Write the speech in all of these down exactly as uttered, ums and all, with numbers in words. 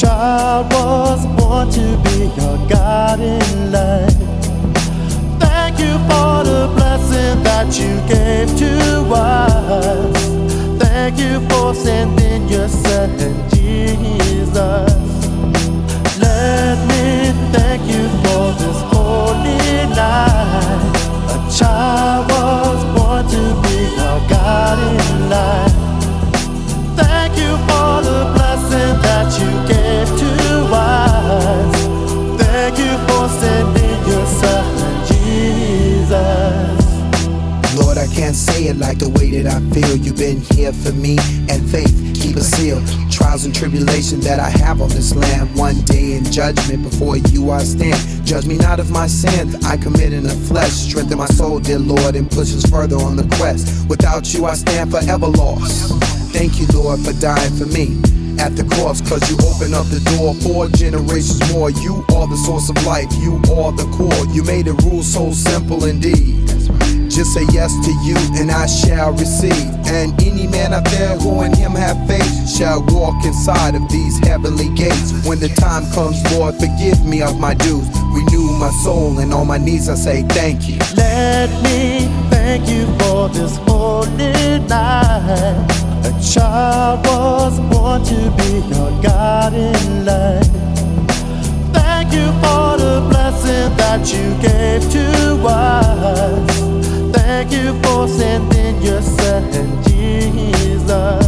child was born to be your guiding light. Thank you for the blessing that you gave to us. Thank you for sending your son Jesus. Let me thank you for this holy night. A child was born to be your guiding light. Thank you for the blessing that you gave to us. Thank you for sending your son Jesus. Lord, I can't say it like the way that I feel. You've been here for me, and faith keep a seal. Trials and tribulations that I have on this land. One day in judgment before you I stand. Judge me not of my sins I commit in the flesh. Strengthen my soul, dear Lord, and push us further on the quest. Without you I stand forever lost. Thank you, Lord, for dying for me at the cross, cause you open up the door for generations more. You are the source of life, you are the core. You made the rules so simple indeed. Just say yes to you and I shall receive. And any man out there who in him have faith shall walk inside of these heavenly gates. When the time comes, Lord, forgive me of my dues. Renew my soul, and on my knees I say thank you. Let me thank you for this holy night. A child was born to be your guiding light. Thank you for the blessing that you gave to us. Thank you for sending your son Jesus.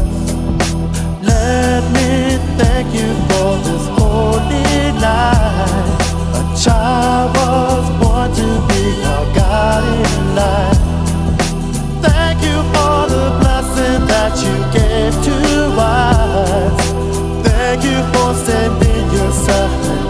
Let me thank you for this holy night. A child was born to be your guiding light. Thank you for the blessing that you gave to us. Thank you for sending your son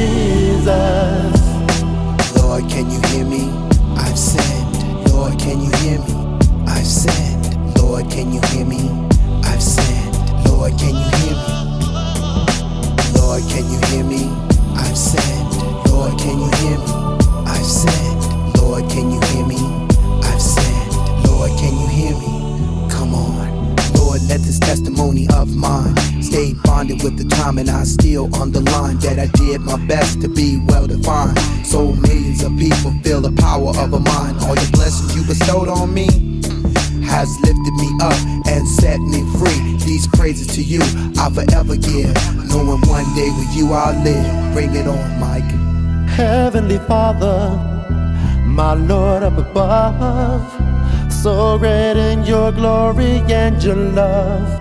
Jesus. Lord, can you hear me? I've sinned. Lord, can you hear me? I've sinned. Lord, can you hear me? I've sinned. Lord, can you hear me? Lord, can you hear me? I've sinned. Lord, can you hear me? I've sinned. Lord, can you hear me? I've sinned. Lord, can you hear me? Come on. Lord, let this testimony of mine stay bonded with the time, and I still on the line that I did my best to be well defined. So millions of people feel the power of a mind. All your blessings you bestowed on me has lifted me up and set me free. These praises to you I'll forever give, knowing one day with you I'll live. Bring it on, Mike. Heavenly Father, my Lord up above, so great in your glory and your love.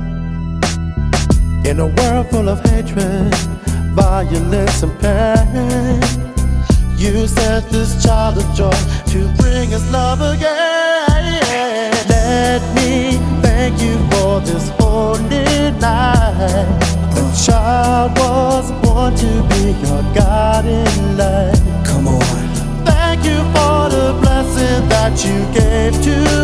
In a world full of hatred, violence and pain, you sent this child of joy to bring us love again. Let me thank you for this holy night. A child was born to be your guiding light. Come on. Thank you for the blessing that you gave to